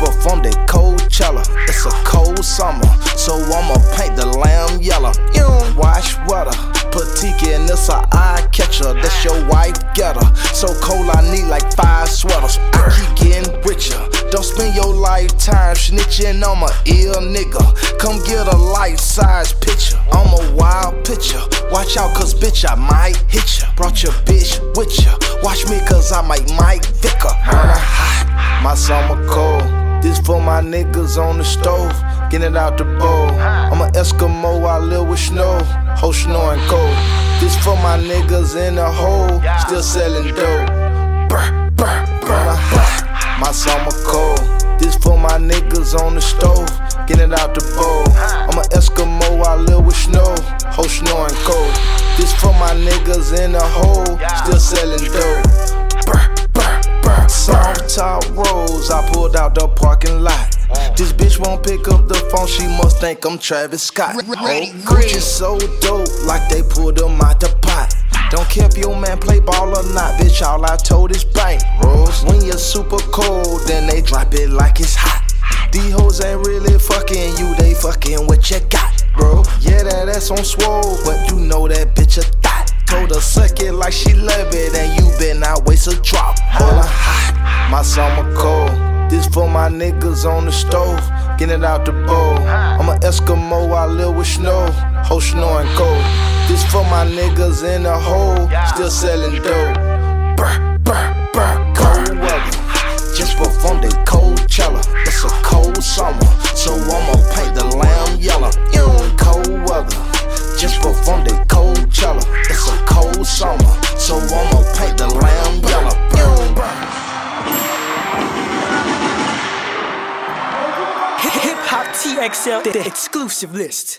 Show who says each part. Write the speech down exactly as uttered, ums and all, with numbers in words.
Speaker 1: performed at Coachella. It's a cold summer, so I'ma paint the lamb yellow. You don't wash water, petite and it's a eye catcher. That's your wife, get her. So cold I need like five sweaters. I keep getting richer. Don't spend your lifetime snitching on my ill nigga. Come get a life-size picture. I'm a wild picture. Watch out, cause bitch, I might hit ya. Brought your bitch with ya. Watch me, cause I might Mike Vicker. Burnin' hot, my summer cold. This for my niggas on the stove. Get it out the bowl. I'm an Eskimo, I live with snow. Whole snowing cold. This for my niggas in the hole. Still selling dope. Brr, brr, burnin' hot, my summer cold. This for my niggas on the stove. Get it out the bowl. I'm an Eskimo, I live with snow. Whole snowing cold. This for my niggas in the hole. Still selling dope. Brr, brr, brr. Soft top rolls, I pulled out the parking lot. This bitch won't pick up the phone, she must think I'm Travis Scott. Oh, Gucci so dope, like they pulled him out the pot. Don't care if your man play ball or not, bitch, all I told is bank rolls. When you're super cold, then they drop it like it's hot. These hoes ain't really fucking you, they fucking what you got, bro. Yeah, that ass on swole, but you know that bitch a thot. Told her suck it like she love it, and you better not waste a drop. Hold her hot, my summer cold. This for my niggas on the stove. Get it out the bowl. I'm an Eskimo, I live with snow. Whole snowing cold. This for my niggas in the hole. Still selling dope. Brr, brr, brr, cold weather. Just performed at Coachella. It's a cold summer, so I'ma paint the lamb yellow. You know, cold weather. Just performed at Coachella. It's a cold summer, so I'ma paint the lamb yellow. You know,
Speaker 2: Hip Hop T X L, the exclusive list.